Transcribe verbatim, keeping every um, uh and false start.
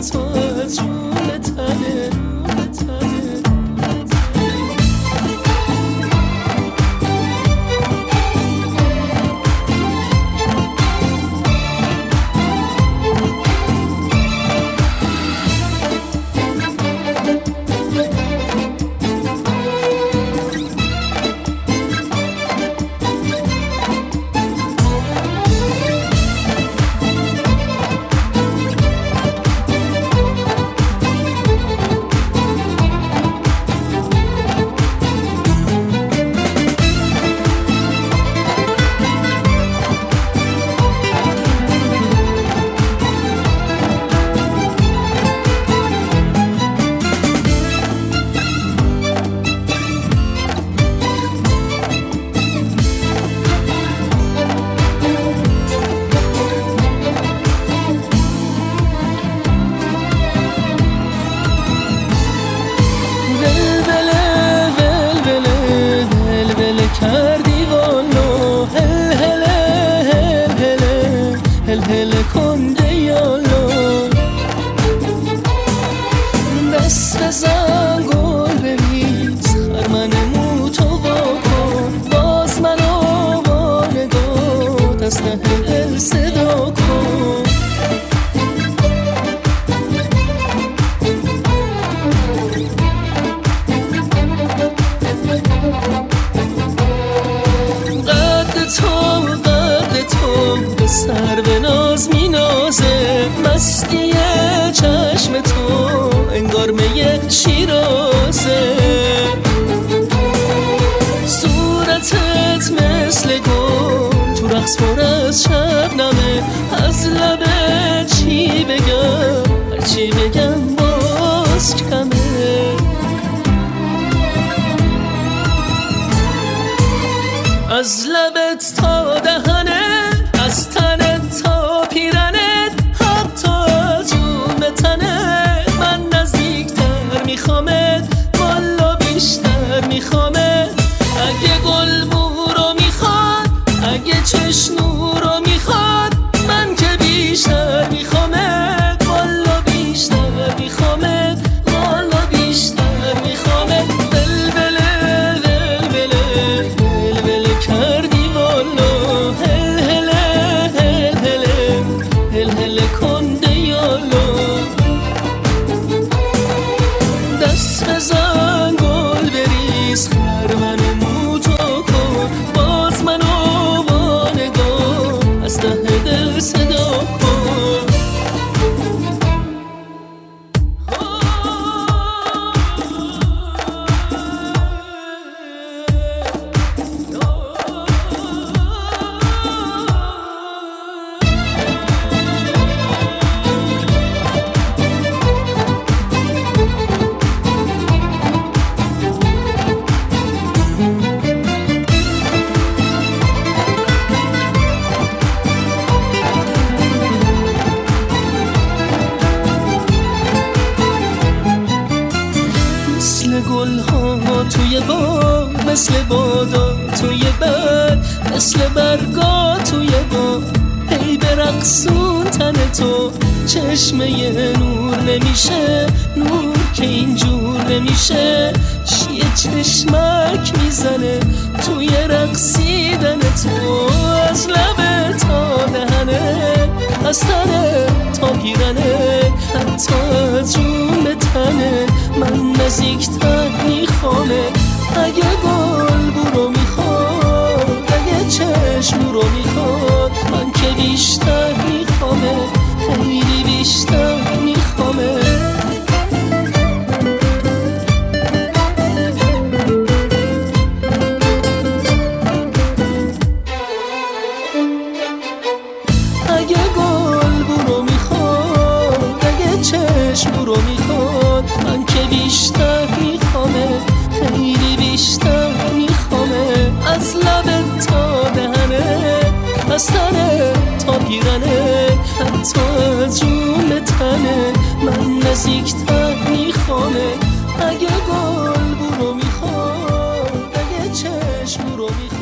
تو از جون تنه کردی والو هل هله هل هله هل هله کنده یالو دست بزن گل بریز خرمن موتو واکن باز منو وانگاه دست دل صدا کن تو قد تو به سر به ناز می نازه مستی چشم تو انگار می شیرازه صورتت مثل گل تو رقص پر از شبنمه از لبت چی بگم هرچی بگم باز کمه از لبت تا دهنت از تنت تا پیرنت حتی از جون به تنت من نزدیکتر میخوامت والا بیشتر میخوامت اگه گل بورو میخواد اگه چشنو رو میخواد من که بیشتر میخوامت والا بیشتر میخوامت والا بیشتر میخوامت بلبله بلبله بلبله کردی والا هل هله هل هله هل هله کنده یالو دست بزن گل بریز خرمن موتو کن باز منو وانگاه از ته دل صدا کن مثل گل ها توی باغ مثل بادا توی بر مثل برگا توی باغ هی برقصون تن تو چشمه نور نمیشه نور که اینجور نمیشه چیه چشمک میزنه توی رقصیدن تو از لب تا دهنه از تنه تا پیرنه حتی از جون به تنه من نزدیکتر میخوامه اگه گل برو میخواد اگه چشم رو میخواد من که بیشتر میخوامه خیلی بیشتر میخوامه اگه گل برو میخواد اگه چشم رو میخواد من که بیشتر میخوامه خیلی بیشتر میخوامه از لبت تا دهنه از تنه تا پیرنه حتی از جون به تنه من نزدیکتر میخوامه اگه گل برو میخواد اگه چشم رو میخواد